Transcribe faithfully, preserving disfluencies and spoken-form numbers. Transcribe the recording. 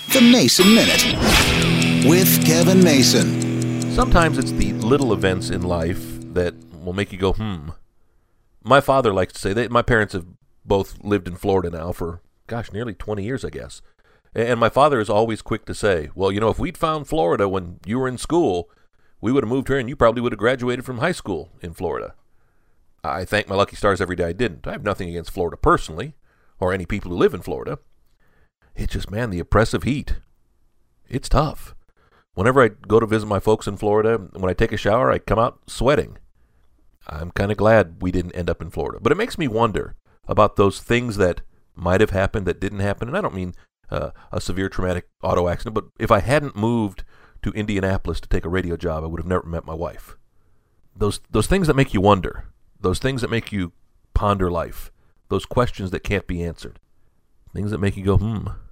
The Mason Minute with Kevin Mason. Sometimes it's the little events in life that will make you go, hmm. My father likes to say that my parents have both lived in Florida now for, gosh, nearly twenty years, I guess. And my father is always quick to say, well, you know, if we'd found Florida when you were in school, we would have moved here and you probably would have graduated from high school in Florida. I thank my lucky stars every day I didn't. I have nothing against Florida personally, or any people who live in Florida. It's just, man, the oppressive heat. It's tough. Whenever I go to visit my folks in Florida, when I take a shower, I come out sweating. I'm kind of glad we didn't end up in Florida. But it makes me wonder about those things that might have happened that didn't happen. And I don't mean uh, a severe traumatic auto accident, but if I hadn't moved to Indianapolis to take a radio job, I would have never met my wife. Those those things that make you wonder. Those things that make you ponder life. Those questions that can't be answered. Things that make you go, hmm.